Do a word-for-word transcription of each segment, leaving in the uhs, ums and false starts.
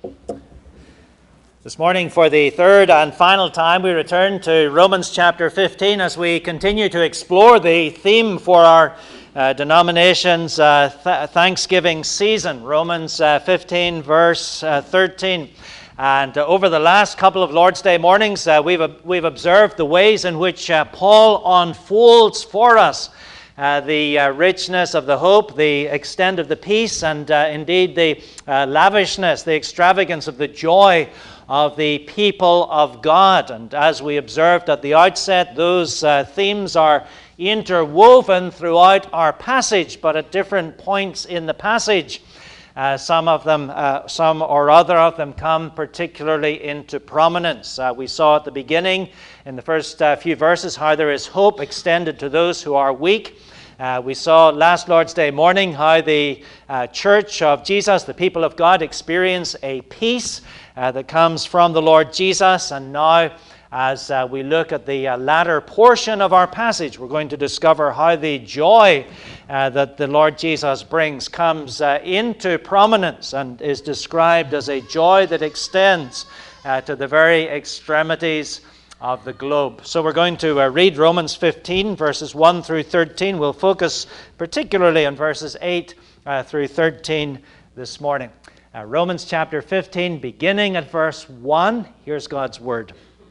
This morning, for the third and final time, we return to Romans chapter fifteen as we continue to explore the theme for our uh, denomination's uh, th- Thanksgiving season. Romans uh, fifteen, verse uh, thirteen. And uh, over the last couple of Lord's Day mornings, uh, we've, uh, we've observed the ways in which uh, Paul unfolds for us Uh, the uh, richness of the hope, the extent of the peace, and uh, indeed the uh, lavishness, the extravagance of the joy of the people of God. And as we observed at the outset, those uh, themes are interwoven throughout our passage, but at different points in the passage. Uh, some of them, uh, some or other of them come particularly into prominence. Uh, we saw at the beginning, in the first uh, few verses, how there is hope extended to those who are weak. Uh, we saw last Lord's Day morning how the uh, church of Jesus, the people of God, experience a peace uh, that comes from the Lord Jesus. And now, as uh, we look at the uh, latter portion of our passage, we're going to discover how the joy uh, that the Lord Jesus brings comes uh, into prominence and is described as a joy that extends uh, to the very extremities of the globe. So we're going to uh, read Romans fifteen, verses one through thirteen. We'll focus particularly on verses eight uh, through thirteen this morning. Uh, Romans chapter fifteen, beginning at verse one. Here's God's word.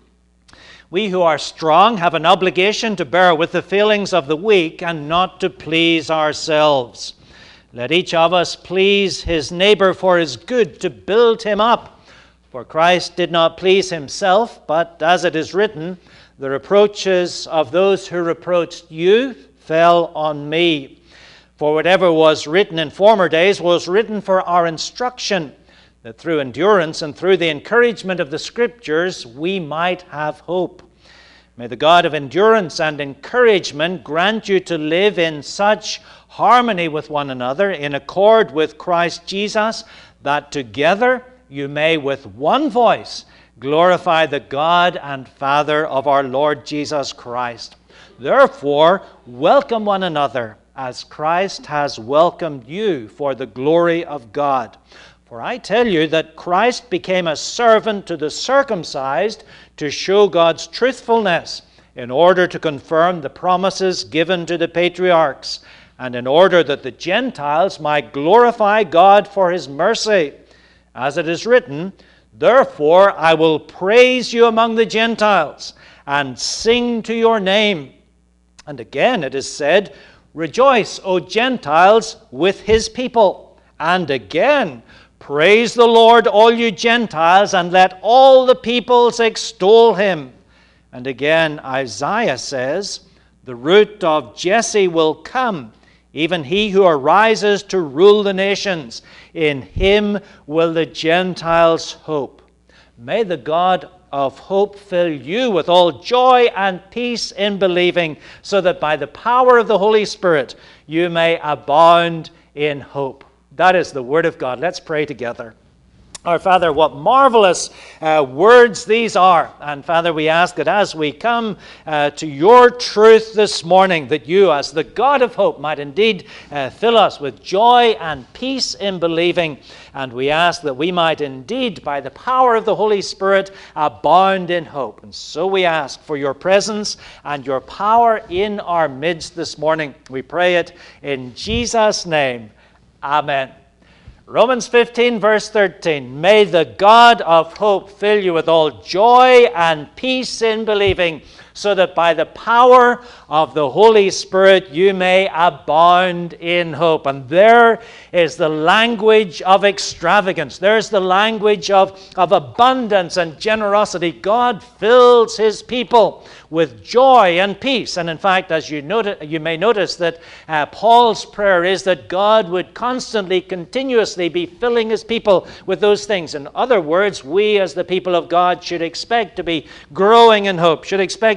We who are strong have an obligation to bear with the feelings of the weak and not to please ourselves. Let each of us please his neighbor for his good, to build him up. For Christ did not please himself, but as it is written, the reproaches of those who reproached you fell on me. For whatever was written in former days was written for our instruction, that through endurance and through the encouragement of the Scriptures we might have hope. May the God of endurance and encouragement grant you to live in such harmony with one another, in accord with Christ Jesus, that together you may with one voice glorify the God and Father of our Lord Jesus Christ. Therefore, welcome one another as Christ has welcomed you for the glory of God. For I tell you that Christ became a servant to the circumcised to show God's truthfulness, in order to confirm the promises given to the patriarchs, and in order that the Gentiles might glorify God for his mercy. As it is written, therefore I will praise you among the Gentiles and sing to your name. And again it is said, rejoice, O Gentiles, with his people. And again, praise the Lord, all you Gentiles, and let all the peoples extol him. And again Isaiah says, the root of Jesse will come, even he who arises to rule the nations. In him will the Gentiles hope. May the God of hope fill you with all joy and peace in believing, so that by the power of the Holy Spirit you may abound in hope. That is the word of God. Let's pray together. Our Father, what marvelous uh, words these are. And Father, we ask that as we come uh, to your truth this morning, that you, as the God of hope, might indeed uh, fill us with joy and peace in believing. And we ask that we might indeed, by the power of the Holy Spirit, abound in hope. And so we ask for your presence and your power in our midst this morning. We pray it in Jesus' name. Amen. Romans fifteen, verse thirteen. May the God of hope fill you with all joy and peace in believing, so that by the power of the Holy Spirit you may abound in hope. And there is the language of extravagance. There's the language of, of abundance and generosity. God fills his people with joy and peace. And in fact, as you notice, you may notice that uh, Paul's prayer is that God would constantly, continuously be filling his people with those things. In other words, we as the people of God should expect to be growing in hope, should expect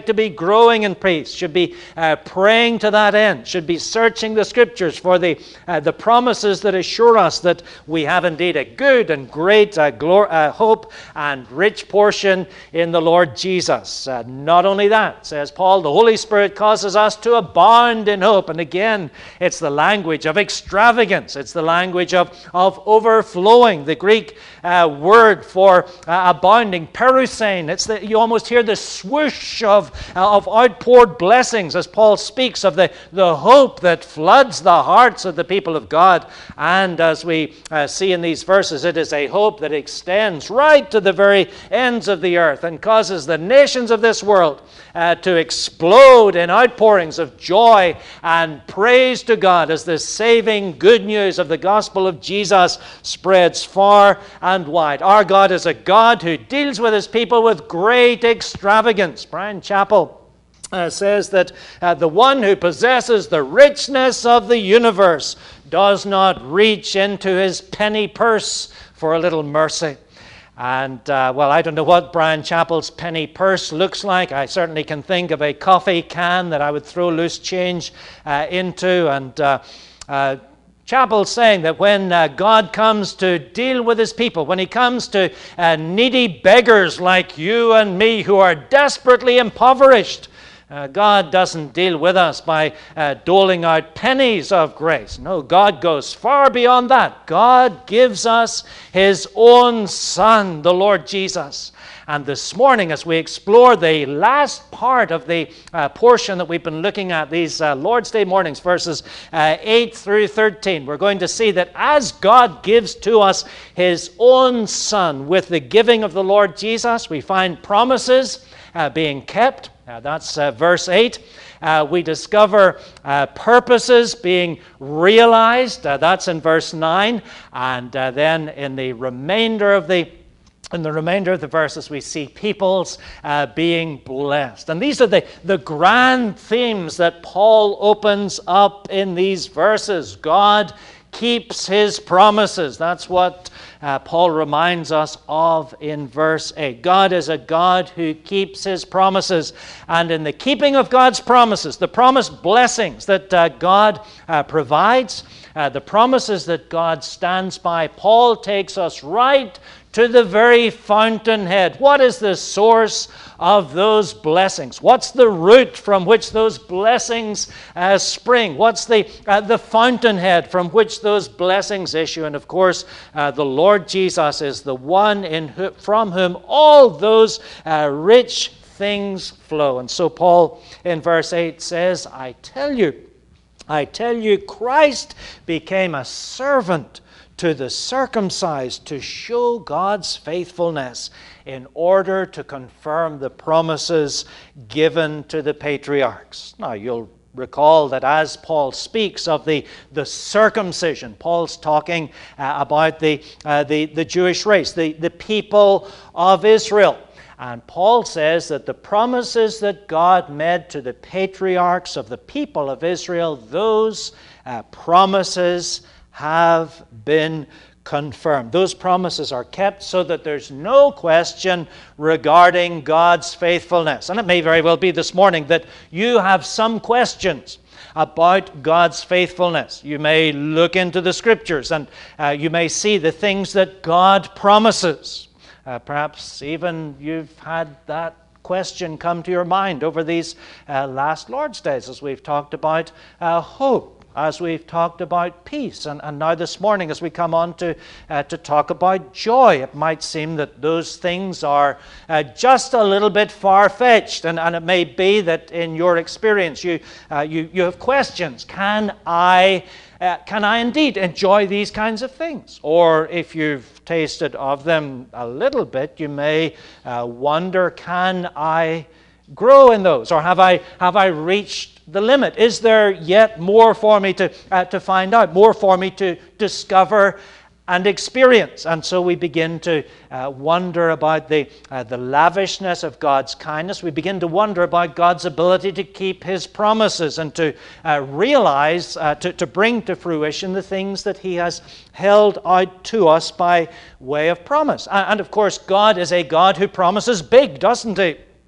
to be growing in peace, should be uh, praying to that end, should be searching the Scriptures for the uh, the promises that assure us that we have indeed a good and great uh, glor- uh, hope and rich portion in the Lord Jesus. Uh, not only that, says Paul, the Holy Spirit causes us to abound in hope. And again, it's the language of extravagance. It's the language of, of overflowing. The Greek uh, word for uh, abounding, perusein. It's the, you almost hear the swoosh of, uh, of outpoured blessings as Paul speaks of the, the hope that floods the hearts of the people of God. And as we uh, see in these verses, it is a hope that extends right to the very ends of the earth and causes the nations of this world uh, to explode in outpourings of joy and praise to God as the saving good news of the gospel of Jesus spreads far and wide. Our God is a God who deals with his people with great extravagance. Brian Chappell Uh, says that uh, the one who possesses the richness of the universe does not reach into his penny purse for a little mercy. And, uh, well, I don't know what Brian Chappell's penny purse looks like. I certainly can think of a coffee can that I would throw loose change uh, into. And uh, uh, Chappell's saying that when uh, God comes to deal with his people, when he comes to uh, needy beggars like you and me who are desperately impoverished, Uh, God doesn't deal with us by uh, doling out pennies of grace. No, God goes far beyond that. God gives us his own Son, the Lord Jesus. And this morning, as we explore the last part of the uh, portion that we've been looking at, these uh, Lord's Day mornings, verses uh, eight through thirteen, we're going to see that as God gives to us his own Son with the giving of the Lord Jesus, we find promises uh, being kept. Uh, that's uh, verse eight. Uh, we discover uh, purposes being realized. Uh, that's in verse nine. And uh, then in the remainder of the in the remainder of the verses, we see peoples uh, being blessed. And these are the, the grand themes that Paul opens up in these verses. God keeps his promises. That's what uh, Paul reminds us of in verse eight. God is a God who keeps his promises. And in the keeping of God's promises, the promised blessings that uh, God uh, provides, uh, the promises that God stands by, Paul takes us right to the very fountainhead. What is the source of those blessings? What's the root from which those blessings uh, spring? What's the uh, the fountainhead from which those blessings issue? And of course, uh, the Lord Jesus is the one in who, from whom all those uh, rich things flow. And so Paul in verse eight says, I tell you, I tell you, Christ became a servant to the circumcised to show God's faithfulness in order to confirm the promises given to the patriarchs. Now, you'll recall that as Paul speaks of the, the circumcision, Paul's talking uh, about the, uh, the, the Jewish race, the, the people of Israel. And Paul says that the promises that God made to the patriarchs of the people of Israel, those uh, promises have been confirmed. Those promises are kept so that there's no question regarding God's faithfulness. And it may very well be this morning that you have some questions about God's faithfulness. You may look into the Scriptures and uh, you may see the things that God promises. Uh, perhaps even you've had that question come to your mind over these uh, last Lord's Days as we've talked about uh, hope, as we've talked about peace, and, and now this morning as we come on to uh, to talk about joy. It might seem that those things are uh, just a little bit far-fetched, and, and it may be that in your experience you uh, you, you have questions. Can I uh, can I indeed enjoy these kinds of things? Or if you've tasted of them a little bit, you may uh, wonder, can I grow in those? Or have I have I reached the limit? Is there yet more for me to uh, to find out, more for me to discover and experience? And so we begin to uh, wonder about the uh, the lavishness of God's kindness. We begin to wonder about God's ability to keep his promises and to uh, realize, uh, to, to bring to fruition the things that he has held out to us by way of promise. And of course, God is a God who promises big, doesn't he?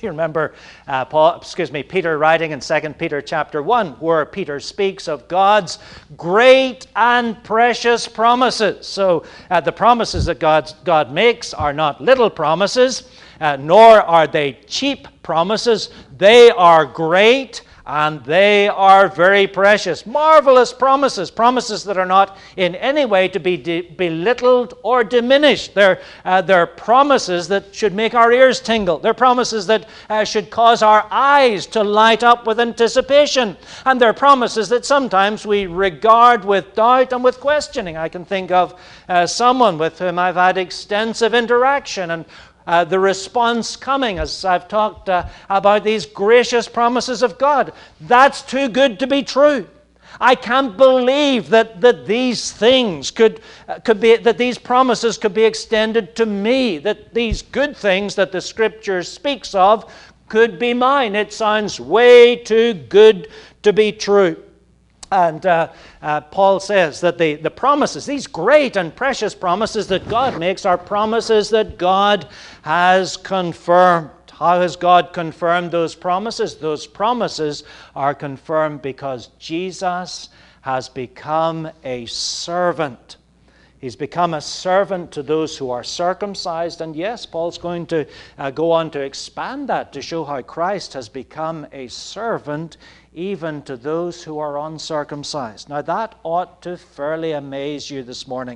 You remember uh, Paul, excuse me, Peter writing in Second Peter chapter one, where Peter speaks of God's great and precious promises. So uh, the promises that God, God makes are not little promises, uh, nor are they cheap promises. They are great and they are very precious. Marvelous promises, promises that are not in any way to be de- belittled or diminished. They're, uh, they're promises that should make our ears tingle. They're promises that uh, should cause our eyes to light up with anticipation. And they're promises that sometimes we regard with doubt and with questioning. I can think of uh, someone with whom I've had extensive interaction, and Uh, the response coming as I've talked uh, about these gracious promises of God. That's too good to be true. I can't believe that, that these things could, uh, could be, that these promises could be extended to me, that these good things that the Scripture speaks of could be mine. It sounds way too good to be true. And uh, uh, Paul says that the, the promises, these great and precious promises that God makes, are promises that God has confirmed. How has God confirmed those promises? Those promises are confirmed because Jesus has become a servant. He's become a servant to those who are circumcised. And yes, Paul's going to uh, go on to expand that to show how Christ has become a servant even to those who are uncircumcised. Now that ought to fairly amaze you this morning.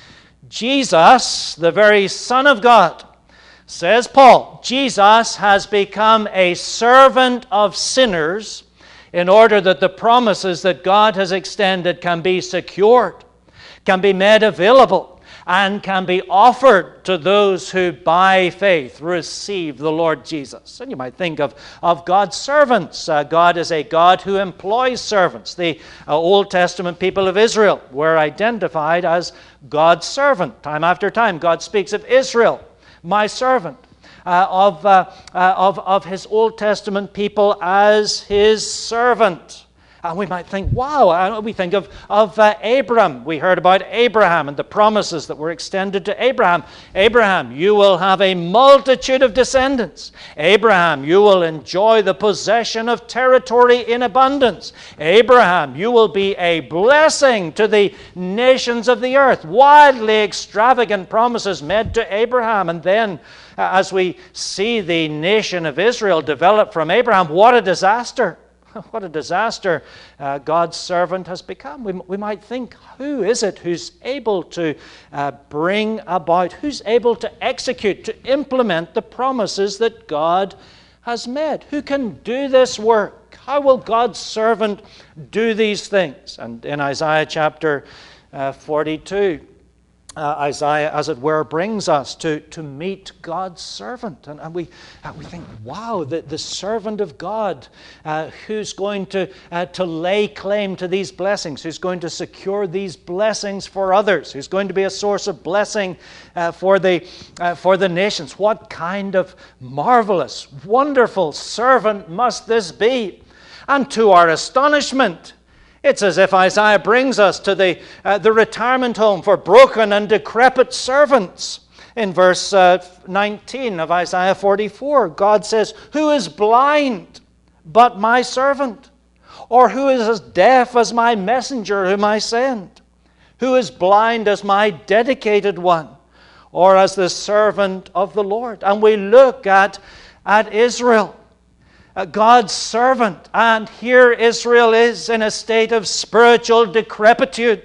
Jesus, the very Son of God, says Paul, Jesus has become a servant of sinners in order that the promises that God has extended can be secured, can be made available, and can be offered to those who by faith receive the Lord Jesus. And you might think of, of God's servants. Uh, God is a God who employs servants. The uh, Old Testament people of Israel were identified as God's servant. Time after time, God speaks of Israel, my servant, uh, of, uh, uh, of, of His Old Testament people as His servant. And we might think, wow, we think of, of uh, Abram. We heard about Abraham and the promises that were extended to Abraham. Abraham, you will have a multitude of descendants. Abraham, you will enjoy the possession of territory in abundance. Abraham, you will be a blessing to the nations of the earth. Wildly extravagant promises made to Abraham. And then, uh, as we see the nation of Israel develop from Abraham, what a disaster. What a disaster uh, God's servant has become. We, we might think, who is it who's able to uh, bring about, who's able to execute, to implement the promises that God has made? Who can do this work? How will God's servant do these things? And in Isaiah chapter uh, forty-two, Uh, Isaiah, as it were, brings us to, to meet God's servant. And, and we, uh, we think, wow, the, the servant of God uh, who's going to, uh, to lay claim to these blessings, who's going to secure these blessings for others, who's going to be a source of blessing uh, for, the, uh, for the nations. What kind of marvelous, wonderful servant must this be? And to our astonishment, it's as if Isaiah brings us to the, uh, the retirement home for broken and decrepit servants. In verse uh, nineteen of Isaiah forty-four, God says, "Who is blind but my servant? Or who is as deaf as my messenger whom I send? Who is blind as my dedicated one? Or as the servant of the Lord?" And we look at, at Israel, God's servant, and here Israel is in a state of spiritual decrepitude,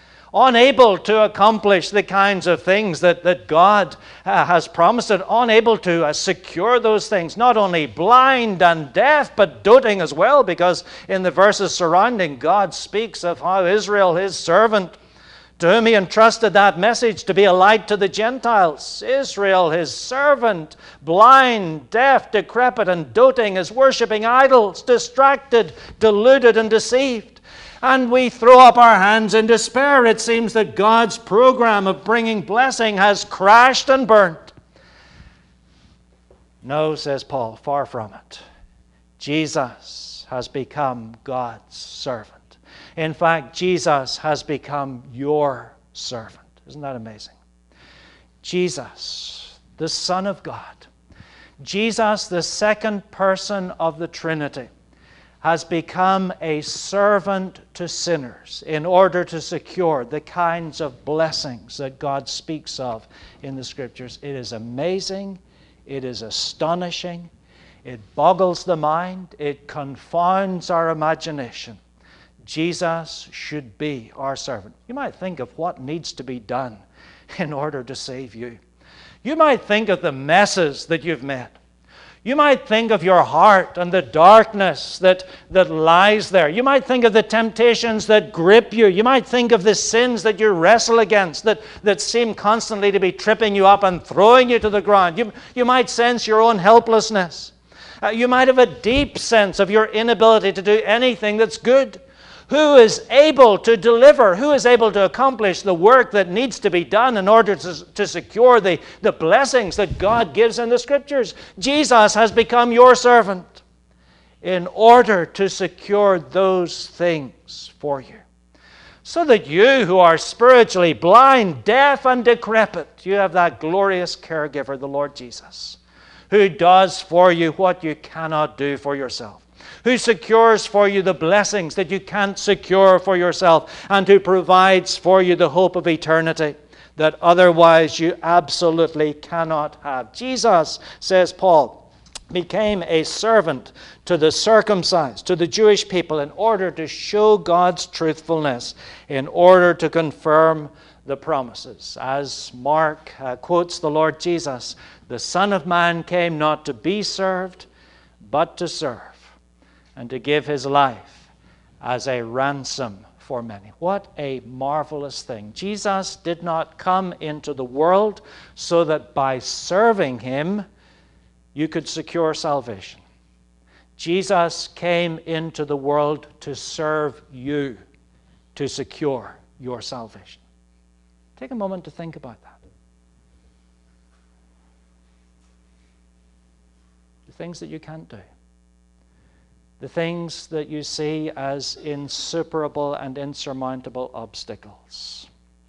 unable to accomplish the kinds of things that, that God uh, has promised it, unable to uh, secure those things, not only blind and deaf, but doting as well, because in the verses surrounding, God speaks of how Israel, His servant, to whom He entrusted that message to be a light to the Gentiles. Israel, His servant, blind, deaf, decrepit, and doting, is worshiping idols, distracted, deluded, and deceived. And we throw up our hands in despair. It seems that God's program of bringing blessing has crashed and burnt. No, says Paul, far from it. Jesus has become God's servant. In fact, Jesus has become your servant. Isn't that amazing? Jesus, the Son of God, Jesus, the second person of the Trinity, has become a servant to sinners in order to secure the kinds of blessings that God speaks of in the Scriptures. It is amazing. It is astonishing. It boggles the mind. It confounds our imagination. Jesus should be our servant. You might think of what needs to be done in order to save you. You might think of the messes that you've made. You might think of your heart and the darkness that, that lies there. You might think of the temptations that grip you. You might think of the sins that you wrestle against, that, that seem constantly to be tripping you up and throwing you to the ground. You, you might sense your own helplessness. Uh, you might have a deep sense of your inability to do anything that's good. Who is able to deliver? Who is able to accomplish the work that needs to be done in order to, to secure the, the blessings that God gives in the Scriptures? Jesus has become your servant in order to secure those things for you. So that you who are spiritually blind, deaf, and decrepit, you have that glorious caregiver, the Lord Jesus, who does for you what you cannot do for yourself, who secures for you the blessings that you can't secure for yourself, and who provides for you the hope of eternity that otherwise you absolutely cannot have. Jesus, says Paul, became a servant to the circumcised, to the Jewish people, in order to show God's truthfulness, in order to confirm the promises. As Mark uh, quotes the Lord Jesus, the Son of Man came not to be served, but to serve, and to give his life as a ransom for many. What a marvelous thing. Jesus did not come into the world so that by serving him you could secure salvation. Jesus came into the world to serve you, to secure your salvation. Take a moment to think about that. The things that you can't do. The things that you see as insuperable and insurmountable obstacles.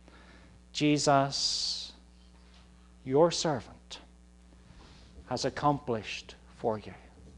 Jesus, your servant, has accomplished for you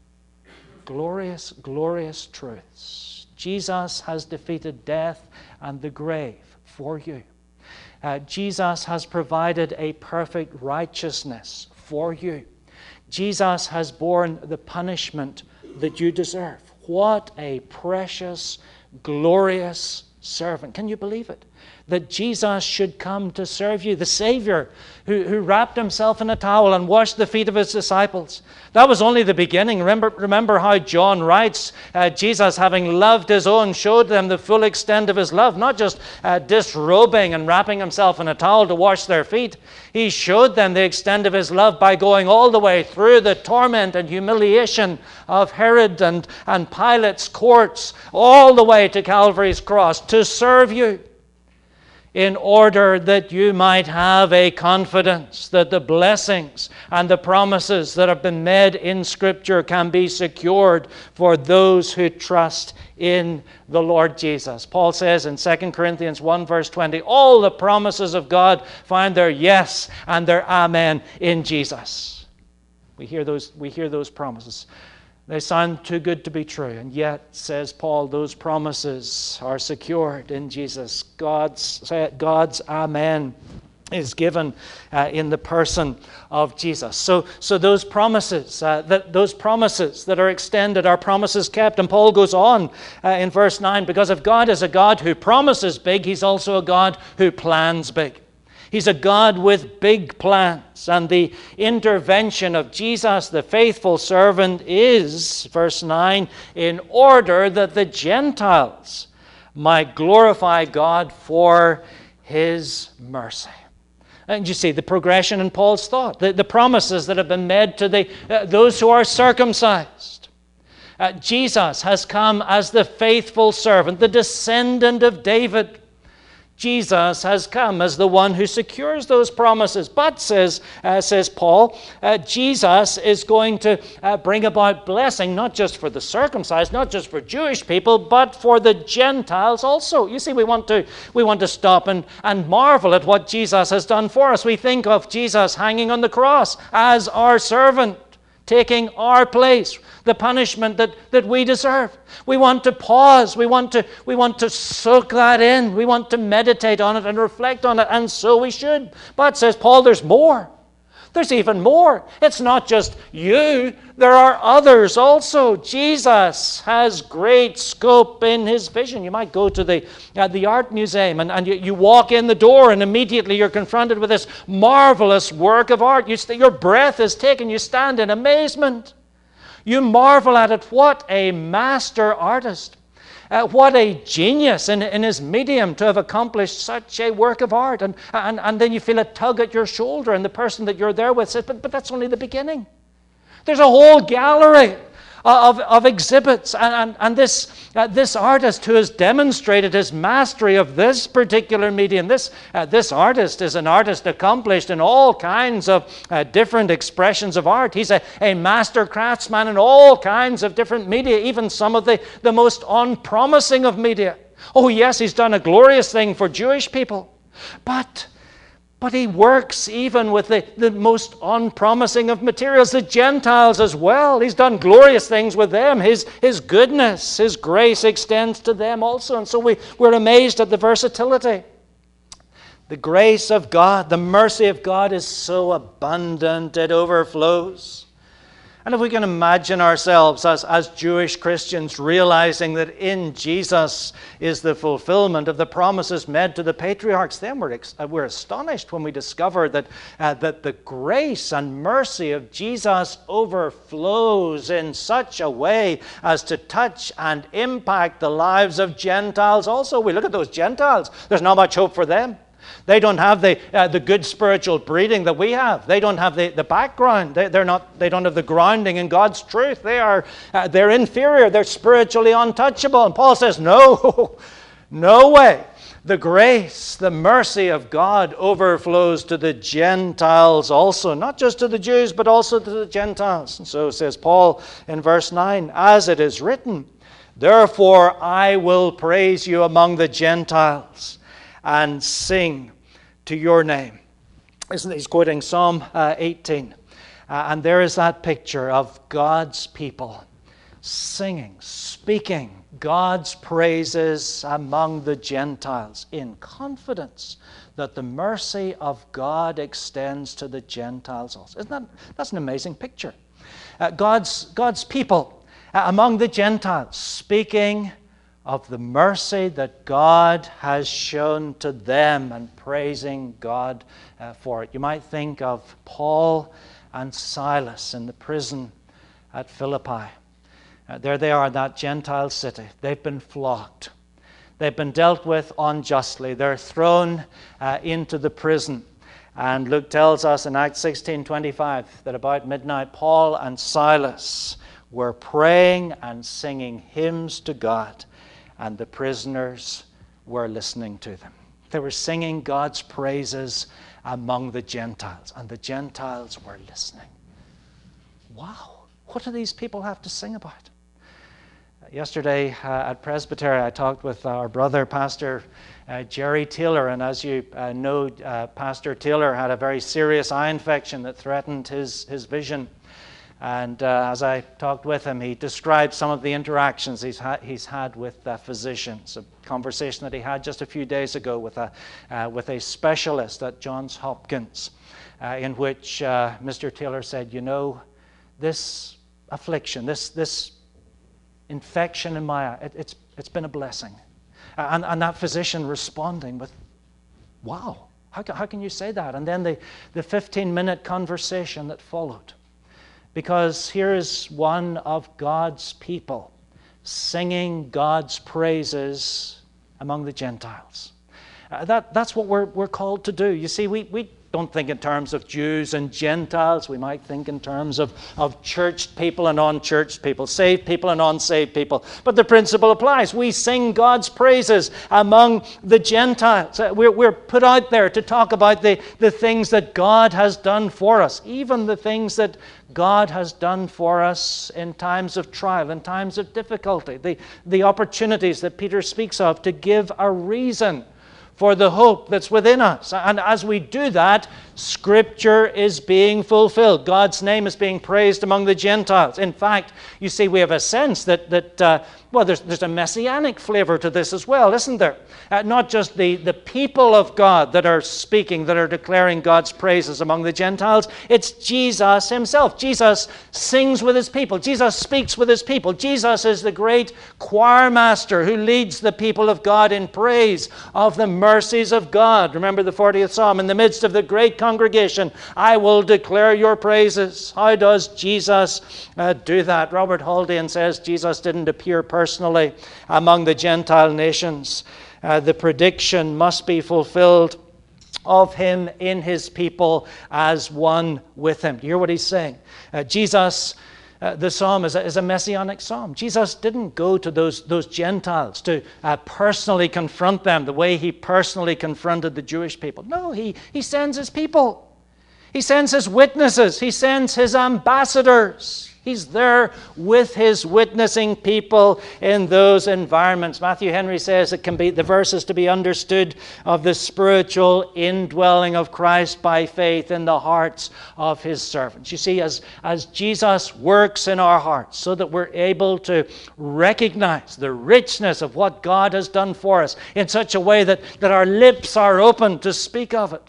glorious, glorious truths. Jesus has defeated death and the grave for you. Uh, Jesus has provided a perfect righteousness for you. Jesus has borne the punishment that you deserve. What a precious, glorious servant. Can you believe it? That Jesus should come to serve you, the Savior who, who wrapped himself in a towel and washed the feet of his disciples. That was only the beginning. Remember, remember how John writes, uh, Jesus, having loved his own, showed them the full extent of his love, not just uh, disrobing and wrapping himself in a towel to wash their feet. He showed them the extent of his love by going all the way through the torment and humiliation of Herod and, and Pilate's courts, all the way to Calvary's cross to serve you, in order that you might have a confidence that the blessings and the promises that have been made in Scripture can be secured for those who trust in the Lord Jesus. Paul says in Second Corinthians one verse twenty, all the promises of God find their yes and their amen in Jesus. We hear those, we hear those promises. They sound too good to be true, and yet, says Paul, those promises are secured in Jesus. God's, God's amen is given uh, in the person of Jesus. So, so those promises, uh, that those promises that are extended are promises kept. And Paul goes on uh, in verse nine, because if God is a God who promises big, he's also a God who plans big. He's a God with big plans, and the intervention of Jesus, the faithful servant, is, verse nine, in order that the Gentiles might glorify God for his mercy. And you see the progression in Paul's thought, the, the promises that have been made to the, uh, those who are circumcised. Uh, Jesus has come as the faithful servant, the descendant of David. Jesus has come as the one who secures those promises. But, says, uh, says Paul, uh, Jesus is going to uh, bring about blessing, not just for the circumcised, not just for Jewish people, but for the Gentiles also. You see, we want to, we want to stop and, and marvel at what Jesus has done for us. We think of Jesus hanging on the cross as our servant, taking our place, the punishment that, that we deserve. We want to pause. We want to, we want to soak that in. We want to meditate on it and reflect on it, and so we should. But, says Paul, there's more. There's even more. It's not just you. There are others also. Jesus has great scope in his vision. You might go to the, uh, the art museum and, and you, you walk in the door and immediately you're confronted with this marvelous work of art. You st- your breath is taken. You stand in amazement. You marvel at it. What a master artist. Uh, what a genius in, in his medium to have accomplished such a work of art. And, and, and then you feel a tug at your shoulder, and the person that you're there with says, but, but that's only the beginning. There's a whole gallery of, of exhibits. And, and, and this, uh, this artist who has demonstrated his mastery of this particular medium, this, uh, this artist is an artist accomplished in all kinds of uh, different expressions of art. He's a, a master craftsman in all kinds of different media, even some of the, the most unpromising of media. Oh yes, he's done a glorious thing for Jewish people. But But he works even with the, the most unpromising of materials, the Gentiles as well. He's done glorious things with them. His, his goodness, his grace extends to them also. And so we, we're amazed at the versatility. The grace of God, the mercy of God is so abundant, it overflows. And if we can imagine ourselves as, as Jewish Christians realizing that in Jesus is the fulfillment of the promises made to the patriarchs, then we're, we're astonished when we discover that, uh, that the grace and mercy of Jesus overflows in such a way as to touch and impact the lives of Gentiles also. We look at those Gentiles. There's not much hope for them. They don't have the uh, the good spiritual breeding that we have. They don't have the, the background. They, they're not. They don't have the grounding in God's truth. They are uh, they're inferior. They're spiritually untouchable. And Paul says, no, no way. The grace, the mercy of God overflows to the Gentiles also, not just to the Jews, but also to the Gentiles. And so says Paul in verse nine, as it is written, therefore I will praise you among the Gentiles and sing to your name. Isn't he's quoting Psalm uh, eighteen. Uh, and there is that picture of God's people singing, speaking God's praises among the Gentiles in confidence that the mercy of God extends to the Gentiles also. Isn't that, that's an amazing picture. Uh, God's, God's people uh, among the Gentiles speaking of the mercy that God has shown to them and praising God uh, for it. You might think of Paul and Silas in the prison at Philippi. Uh, there they are in that Gentile city. They've been flogged. They've been dealt with unjustly. They're thrown uh, into the prison. And Luke tells us in Acts sixteen twenty-five that about midnight, Paul and Silas were praying and singing hymns to God, and the prisoners were listening to them. They were singing God's praises among the Gentiles, and the Gentiles were listening. Wow, what do these people have to sing about? Yesterday uh, at Presbytery, I talked with our brother, Pastor uh, Jerry Taylor, and as you uh, know, uh, Pastor Taylor had a very serious eye infection that threatened his, his vision. And uh, as I talked with him, he described some of the interactions he's, ha- he's had with uh, physicians, a conversation that he had just a few days ago with a, uh, with a specialist at Johns Hopkins, uh, in which uh, Mister Taylor said, you know, this affliction, this this infection in my eye, it, it's it's been a blessing. Uh, and, and that physician responding with, wow, how can, how can you say that? And then the, the fifteen-minute conversation that followed. Because here is one of God's people singing God's praises among the Gentiles. Uh, that, that's what we're, we're called to do. You see, we, we don't think in terms of Jews and Gentiles. We might think in terms of, of churched people and unchurched people, saved people and unsaved people. But the principle applies. We sing God's praises among the Gentiles. Uh, we're, we're put out there to talk about the, the things that God has done for us, even the things that God has done for us in times of trial, in times of difficulty, the, the opportunities that Peter speaks of to give a reason for the hope that's within us. And as we do that, Scripture is being fulfilled. God's name is being praised among the Gentiles. In fact, you see, we have a sense that, that uh, well, there's, there's a messianic flavor to this as well, isn't there? Uh, not just the, the people of God that are speaking, that are declaring God's praises among the Gentiles. It's Jesus himself. Jesus sings with his people. Jesus speaks with his people. Jesus is the great choir master who leads the people of God in praise of the mercies of God. Remember the fortieth Psalm, in the midst of the great congregation, I will declare your praises. How does Jesus uh, do that? Robert Haldane says Jesus didn't appear personally among the Gentile nations. Uh, the prediction must be fulfilled of him in his people as one with him. Do you hear what he's saying? Uh, Jesus, uh, the psalm is a, is a messianic psalm. Jesus didn't go to those, those Gentiles to uh, personally confront them the way he personally confronted the Jewish people. No, he, he sends his people. He sends his witnesses. He sends his ambassadors. He's there with his witnessing people in those environments. Matthew Henry says it can be, the verse is to be understood of the spiritual indwelling of Christ by faith in the hearts of his servants. You see, as, as Jesus works in our hearts so that we're able to recognize the richness of what God has done for us in such a way that, that our lips are open to speak of it.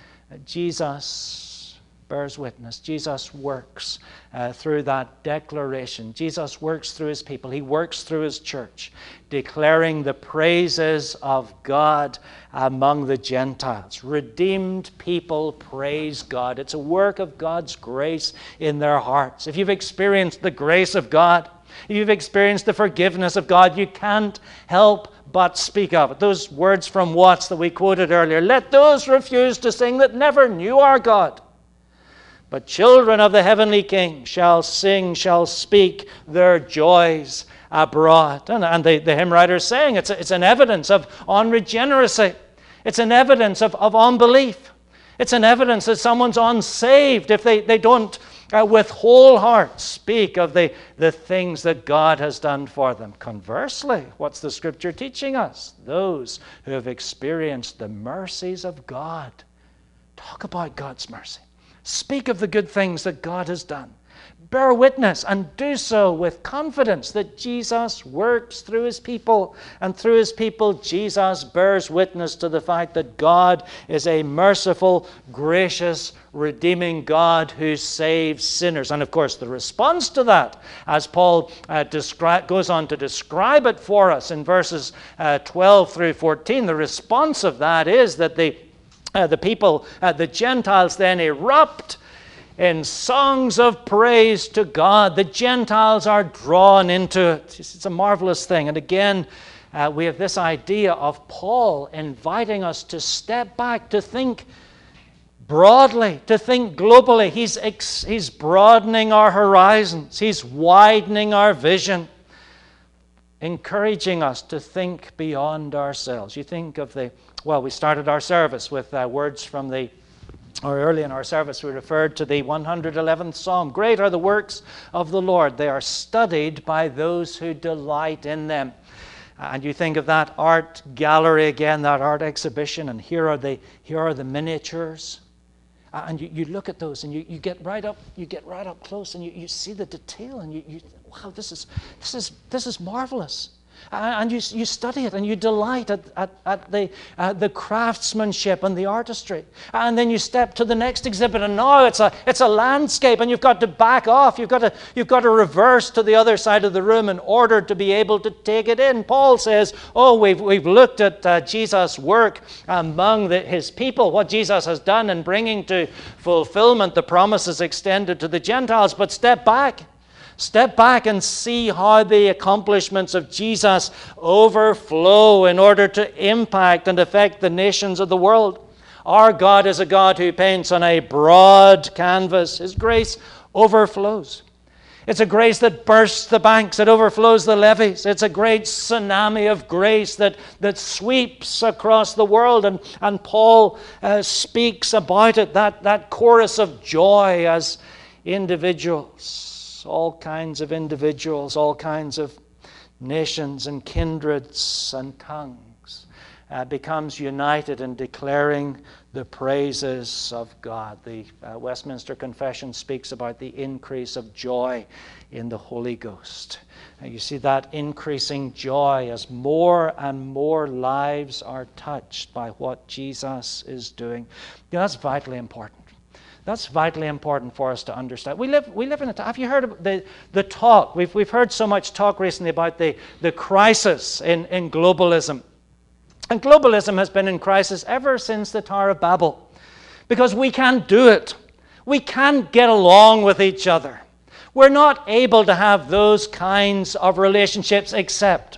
Jesus bears witness. Jesus works uh, through that declaration. Jesus works through his people. He works through his church, declaring the praises of God among the Gentiles. Redeemed people praise God. It's a work of God's grace in their hearts. If you've experienced the grace of God, if you've experienced the forgiveness of God, you can't help but speak of it. Those words from Watts that we quoted earlier, let those refuse to sing that never knew our God. But children of the heavenly King shall sing, shall speak their joys abroad. And, and the, the hymn writer is saying it's, a, it's an evidence of unregeneracy. It's an evidence of, of unbelief. It's an evidence that someone's unsaved if they, they don't, uh, with whole heart, speak of the, the things that God has done for them. Conversely, what's the Scripture teaching us? Those who have experienced the mercies of God. Talk about God's mercy. Speak of the good things that God has done. Bear witness and do so with confidence that Jesus works through his people. And through his people, Jesus bears witness to the fact that God is a merciful, gracious, redeeming God who saves sinners. And of course, the response to that, as Paul uh, descri- goes on to describe it for us in verses uh, twelve through fourteen, the response of that is that the Uh, the people, uh, the Gentiles then erupt in songs of praise to God. The Gentiles are drawn into it. It's a marvelous thing. And again, uh, we have this idea of Paul inviting us to step back, to think broadly, to think globally. He's, ex- he's broadening our horizons. He's widening our vision, encouraging us to think beyond ourselves. You think of the Well, we started our service with uh, words from the, or early in our service we referred to the one hundred eleventh Psalm. Great are the works of the Lord. They are studied by those who delight in them. And you think of that art gallery again, that art exhibition, and here are the, here are the miniatures. Uh, and you, you look at those and you, you get right up, you get right up close and you, you see the detail and you, you wow, this is, this is, this is marvelous. And you, you study it and you delight at, at, at the, uh, the craftsmanship and the artistry. And then you step to the next exhibit and now it's a, it's a landscape and you've got to back off. You've got to, you've got to reverse to the other side of the room in order to be able to take it in. Paul says, oh, we've, we've looked at uh, Jesus' work among the, his people, what Jesus has done in bringing to fulfillment the promises extended to the Gentiles. But step back. Step back and see how the accomplishments of Jesus overflow in order to impact and affect the nations of the world. Our God is a God who paints on a broad canvas. His grace overflows. It's a grace that bursts the banks, it overflows the levees. It's a great tsunami of grace that, that sweeps across the world. And, and Paul uh, speaks about it, that, that chorus of joy as individuals. All kinds of individuals, all kinds of nations and kindreds and tongues uh, becomes united in declaring the praises of God. The uh, Westminster Confession speaks about the increase of joy in the Holy Ghost. And you see that increasing joy as more and more lives are touched by what Jesus is doing. You know, that's vitally important. That's vitally important for us to understand. We live, we live in a time. Have you heard of the, the talk? We've, we've heard so much talk recently about the, the crisis in, in globalism. And globalism has been in crisis ever since the Tower of Babel. Because we can't do it. We can't get along with each other. We're not able to have those kinds of relationships except,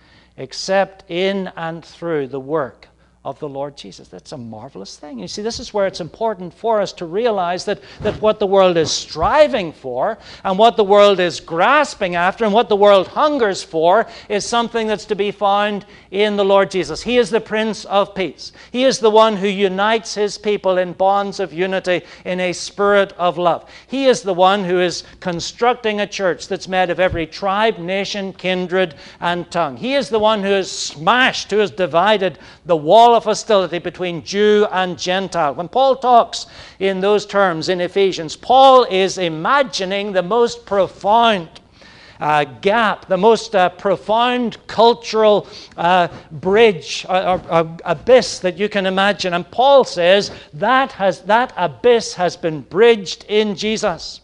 except in and through the work of the Lord Jesus. That's a marvelous thing. You see, this is where it's important for us to realize that, that what the world is striving for and what the world is grasping after and what the world hungers for is something that's to be found in the Lord Jesus. He is the Prince of Peace. He is the one who unites his people in bonds of unity in a spirit of love. He is the one who is constructing a church that's made of every tribe, nation, kindred, and tongue. He is the one who has smashed, who has divided the wall of hostility between Jew and Gentile. When Paul talks in those terms in Ephesians, Paul is imagining the most profound uh, gap, the most uh, profound cultural uh, bridge or, or, or abyss that you can imagine. And Paul says that has that abyss has been bridged in Jesus.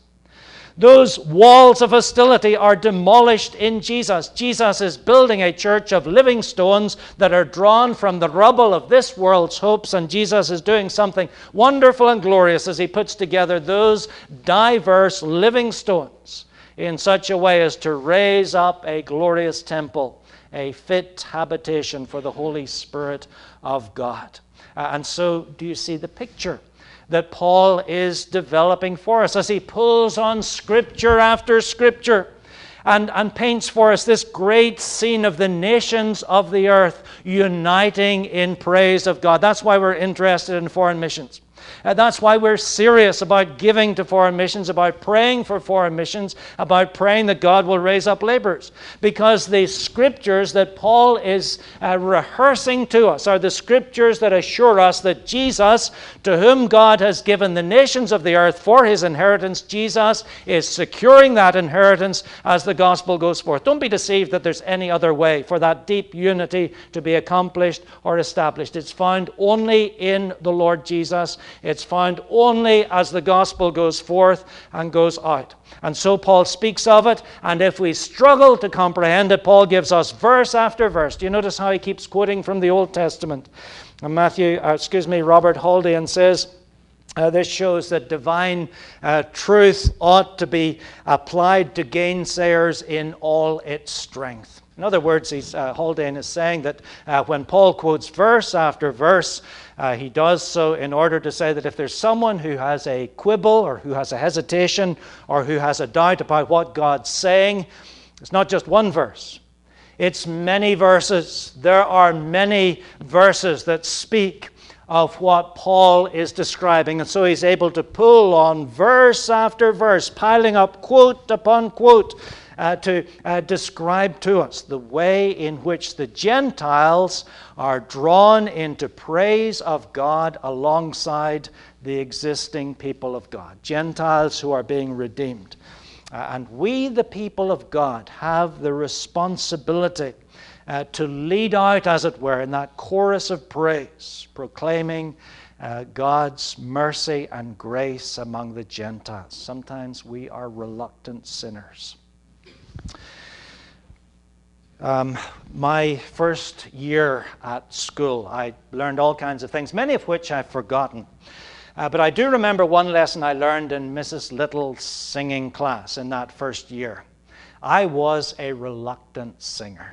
Those walls of hostility are demolished in Jesus. Jesus is building a church of living stones that are drawn from the rubble of this world's hopes, and Jesus is doing something wonderful and glorious as he puts together those diverse living stones in such a way as to raise up a glorious temple, a fit habitation for the Holy Spirit of God. Uh, and so, do you see the picture that Paul is developing for us as he pulls on Scripture after Scripture and, and paints for us this great scene of the nations of the earth uniting in praise of God. That's why we're interested in foreign missions. And that's why we're serious about giving to foreign missions, about praying for foreign missions, about praying that God will raise up laborers. Because the Scriptures that Paul is uh, rehearsing to us are the Scriptures that assure us that Jesus, to whom God has given the nations of the earth for his inheritance, Jesus is securing that inheritance as the gospel goes forth. Don't be deceived that there's any other way for that deep unity to be accomplished or established. It's found only in the Lord Jesus. It's found only as the gospel goes forth and goes out. And so Paul speaks of it, and if we struggle to comprehend it, Paul gives us verse after verse. Do you notice how he keeps quoting from the Old Testament? And Matthew, uh, excuse me, Robert Haldane says, Uh, this shows that divine uh, truth ought to be applied to gainsayers in all its strength. In other words, he's, uh, Haldane is saying that uh, when Paul quotes verse after verse, uh, he does so in order to say that if there's someone who has a quibble or who has a hesitation or who has a doubt about what God's saying, it's not just one verse. It's many verses. There are many verses that speak of what Paul is describing. And so he's able to pull on verse after verse, piling up quote upon quote, uh, to uh, describe to us the way in which the Gentiles are drawn into praise of God alongside the existing people of God. Gentiles who are being redeemed. Uh, and we, the people of God, have the responsibility Uh, to lead out, as it were, in that chorus of praise, proclaiming uh, God's mercy and grace among the Gentiles. Sometimes we are reluctant sinners. Um, my first year at school, I learned all kinds of things, many of which I've forgotten. Uh, but I do remember one lesson I learned in Missus Little's singing class in that first year. I was a reluctant singer.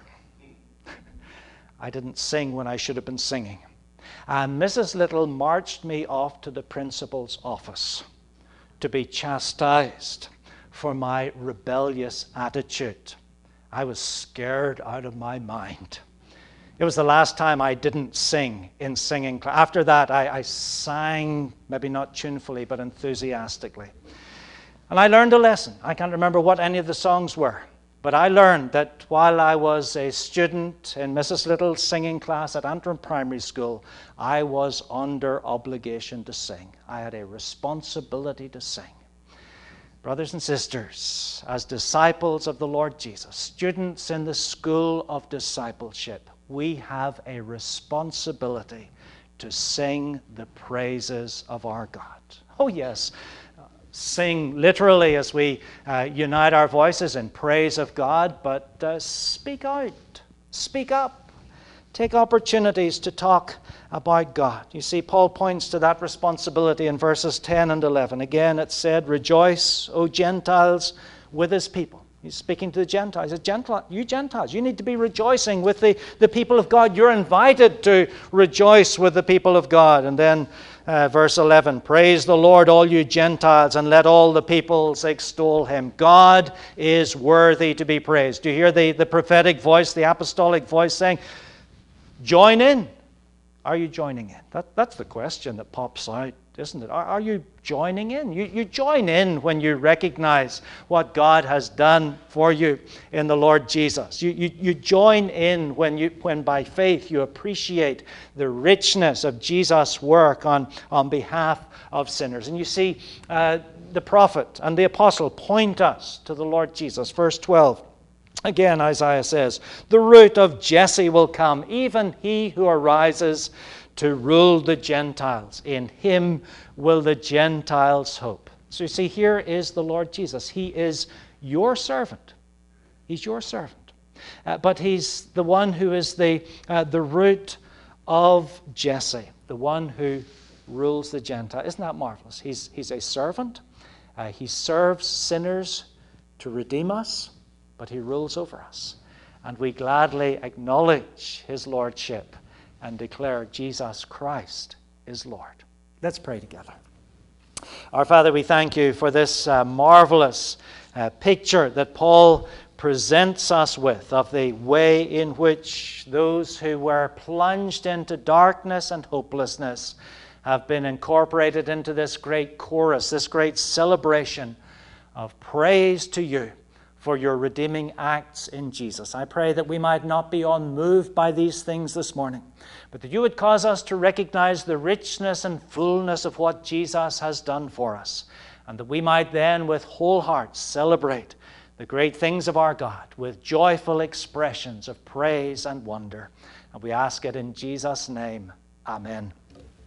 I didn't sing when I should have been singing. And Missus Little marched me off to the principal's office to be chastised for my rebellious attitude. I was scared out of my mind. It was the last time I didn't sing in singing class. After that, I, I sang, maybe not tunefully, but enthusiastically. And I learned a lesson. I can't remember what any of the songs were, But I learned that while I was a student in Missus Little's singing class at Antrim Primary School, I was under obligation to sing. I had a responsibility to sing. Brothers and sisters, as disciples of the Lord Jesus, students in the school of discipleship, we have a responsibility to sing the praises of our God. Oh yes, sing literally as we uh, unite our voices in praise of God, but uh, speak out, speak up, take opportunities to talk about God. You see, Paul points to that responsibility in verses ten and eleven. Again, it said, "Rejoice, O Gentiles, with his people." He's speaking to the Gentiles. He said, you Gentiles, you need to be rejoicing with the, the people of God. You're invited to rejoice with the people of God. And then uh, verse eleven, "Praise the Lord, all you Gentiles, and let all the peoples extol him." God is worthy to be praised. Do you hear the, the prophetic voice, the apostolic voice saying, join in? Are you joining in? That, that's the question that pops out, isn't it? Are, are you joining in? You, you join in when you recognize what God has done for you in the Lord Jesus. You, you, you join in when, you, when by faith you appreciate the richness of Jesus' work on, on behalf of sinners. And you see, uh, the prophet and the apostle point us to the Lord Jesus. Verse twelve. Again, Isaiah says, "The root of Jesse will come, even he who arises to rule the Gentiles. In him will the Gentiles hope." So you see, here is the Lord Jesus. He is your servant. He's your servant. Uh, but he's the one who is the, uh, the root of Jesse, the one who rules the Gentiles. Isn't that marvelous? He's, he's a servant. Uh, he serves sinners to redeem us, but he rules over us. And we gladly acknowledge his lordship and declare Jesus Christ is Lord. Let's pray together. Our Father, we thank you for this uh, marvelous uh, picture that Paul presents us with of the way in which those who were plunged into darkness and hopelessness have been incorporated into this great chorus, this great celebration of praise to you for your redeeming acts in Jesus. I pray that we might not be unmoved by these things this morning, but that you would cause us to recognize the richness and fullness of what Jesus has done for us, and that we might then with whole hearts celebrate the great things of our God with joyful expressions of praise and wonder. And we ask it in Jesus' name. Amen.